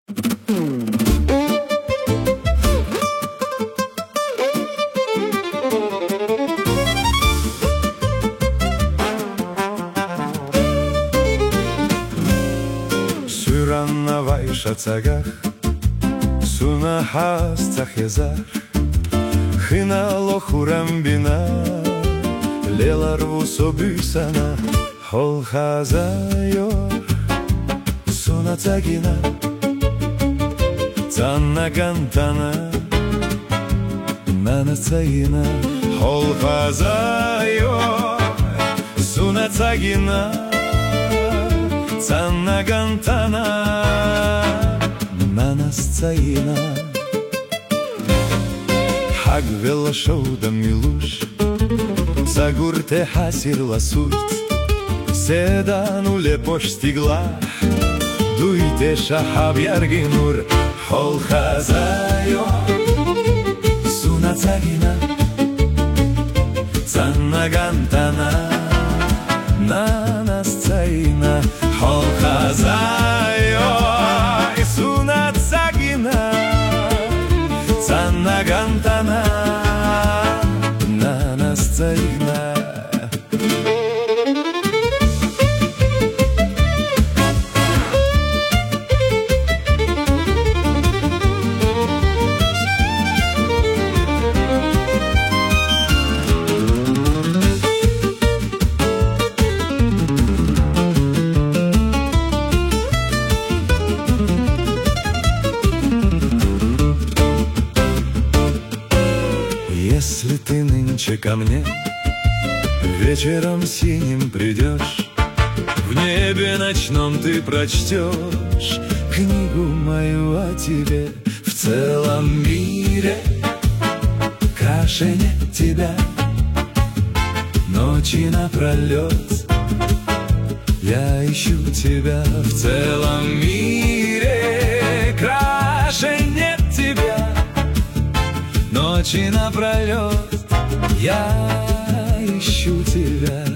Süranna vayşatsagach, suna hastsach jezach, chyna lochuram bina, lelarvu sobysana, hol hazayor, suna tsagina, tsanna gantana, nana tsayina, hol hazayor, suna tsagina. Цанна гантана на насцаина Хаг велошоуда милуш Загурте хасир ласут Седану лепош стигла Дуйте шахаб яргинур Хол хазайо Суна цагина Цанна гантана на насцаина Хол хазайо и суна цагина Цанна гантана на насцаина Если ты нынче ко мне вечером синим придешь, в небе ночном ты прочтешь книгу мою о тебе. В целом мире краше нет тебя. Ночи напролет я ищу тебя. В целом мире краше нет тебя. Ночи напролет я ищу тебя.